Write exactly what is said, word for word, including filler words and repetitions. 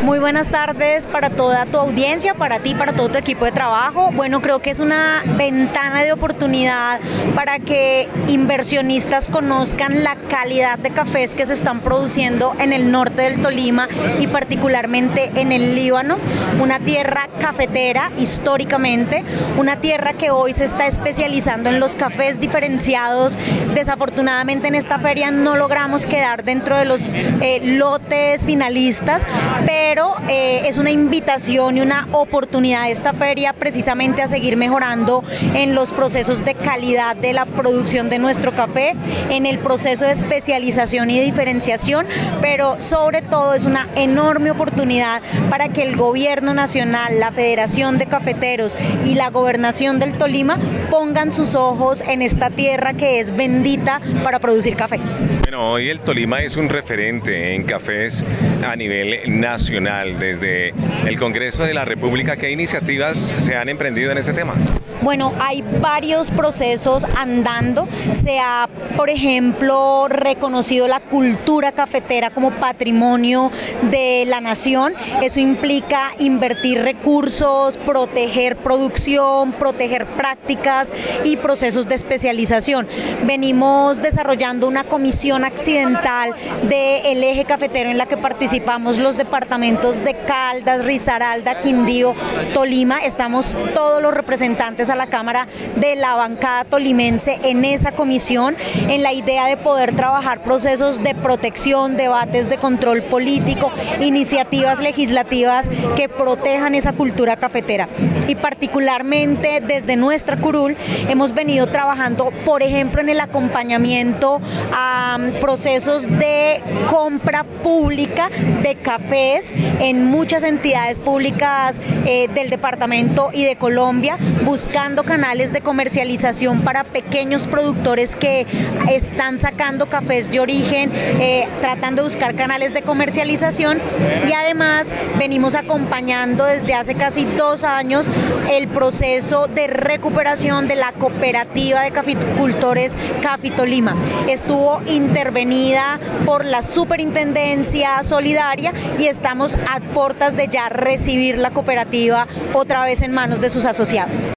Muy buenas tardes para toda tu audiencia, para ti, para todo tu equipo de trabajo. Bueno, creo que es una ventana de oportunidad para que inversionistas conozcan la calidad de cafés que se están produciendo en el norte del Tolima y particularmente en el Líbano, una tierra cafetera históricamente, una tierra que hoy se está especializando en los cafés diferenciados. Desafortunadamente en esta feria no logramos quedar dentro de los eh, lotes finalistas, pero eh, es una invitación y una oportunidad de esta feria precisamente a seguir mejorando en los procesos de calidad de la producción de nuestro café, en el proceso de especialización y de diferenciación, pero sobre todo es una enorme oportunidad para que el gobierno nacional, la Federación de Cafeteros y la Gobernación del Tolima pongan sus ojos en esta tierra que es bendita para producir café. Bueno, hoy el Tolima es un referente en cafés a nivel nacional. Desde el Congreso de la República, ¿qué iniciativas se han emprendido en este tema? Bueno, hay varios procesos andando. Se ha, por ejemplo, reconocido la cultura cafetera como patrimonio de la nación. Eso implica invertir recursos, proteger producción, proteger prácticas y procesos de especialización. Venimos desarrollando una comisión accidental del eje cafetero en la que participamos los departamentos de Caldas, Risaralda, Quindío, Tolima. Estamos todos los representantes a la Cámara de la bancada tolimense en esa comisión, en la idea de poder trabajar procesos de protección, debates de control político, iniciativas legislativas que protejan esa cultura cafetera. Y particularmente desde nuestra curul hemos venido trabajando, por ejemplo, en el acompañamiento a procesos de compra pública de cafés en muchas entidades públicas eh, del departamento y de Colombia, buscando canales de comercialización para pequeños productores que están sacando cafés de origen, eh, tratando de buscar canales de comercialización, y además venimos acompañando desde hace casi dos años el proceso de recuperación de la cooperativa de caficultores Cafitolima. Estuvo intervenida por la Superintendencia Solidaria y estamos a puertas de ya recibir la cooperativa otra vez en manos de sus asociados.